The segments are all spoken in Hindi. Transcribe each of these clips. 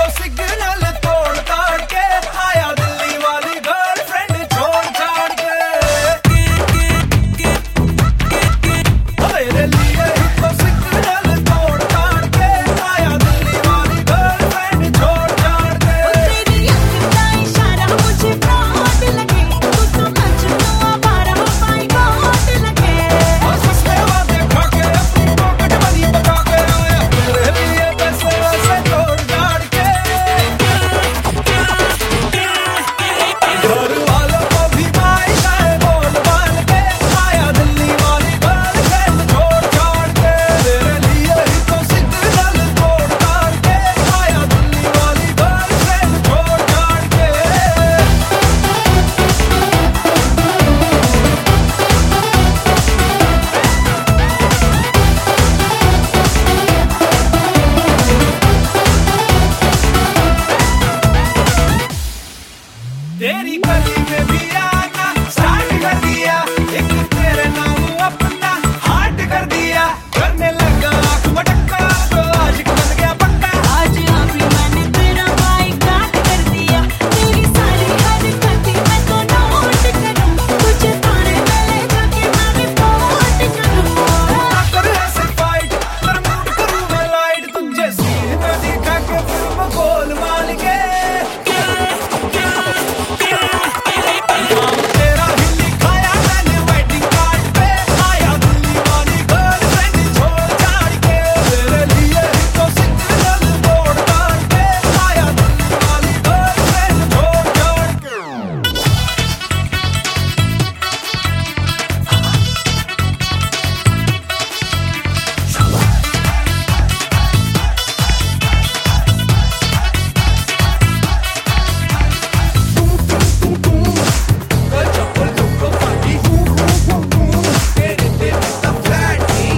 तो सिग्नल तोड़ ताड़ के आया दिल्ली वाली गर्लफ्रेंड छोड़ छाड़ के। तेरे लिए ही तो सिग्नल तोड़ ताड़ के आया दिल्ली वाली गर्लफ्रेंड छोड़ छाड़ के। तेरी आँख का इशारा मुझे फ्रॉड लगे, तू तो मजनू आवारा माय गॉड लगे। और सस्ते वादे खा के अपनी पॉकेट मनी बचा के आया तेरे लिए पैसे वैसे तोड़ ताड़ के। घर वालों को भी माइक है बोल बाल के आया दिल्ली वाली गर्लफ्रेंड छोड़ छाड़ के। तेरे लिए ही तो सिग्नल तोड़ ताड़ के आया दिल्ली वाली गर्लफ्रेंड छोड़ छाड़ के। तेरी गली में भी आना स्टार्ट कर दिया, एक तेरे नाम अपना हार्ट कर दिया। करने लगा आँख मटक्का तो आज बन गया पक्का। आज अभी मैंने तेरा बाइकाट कर दिया, तेरी सारी हरकतें मैं तो नोट करूं, तुझे थाने में ले जाके मैं रिपोर्ट करूं। कर ऐसे फाइट पर मूड करूं मैं लाइट, तुझे सीधा दिखा के फिल्म गोल माल के। तेरा ही लिखाया मैंने वेडिंग कार्ड पे आया दिल्ली वाली गर्लफ्रेंड छोड़ छाड़ के। तेरे लिए ही तो सिग्नल तोड़ ताड़ के आया दिल्ली वाली गर्लफ्रेंड छोड़ छाड़ के। चप्पल तुमको पार्टी तेरे पे मिलता फ्लैट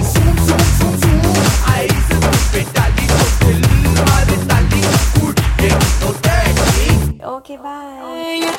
आई से पे डाली तो दिल मारे ताली उठ के तो टैक्सी। Okay, bye.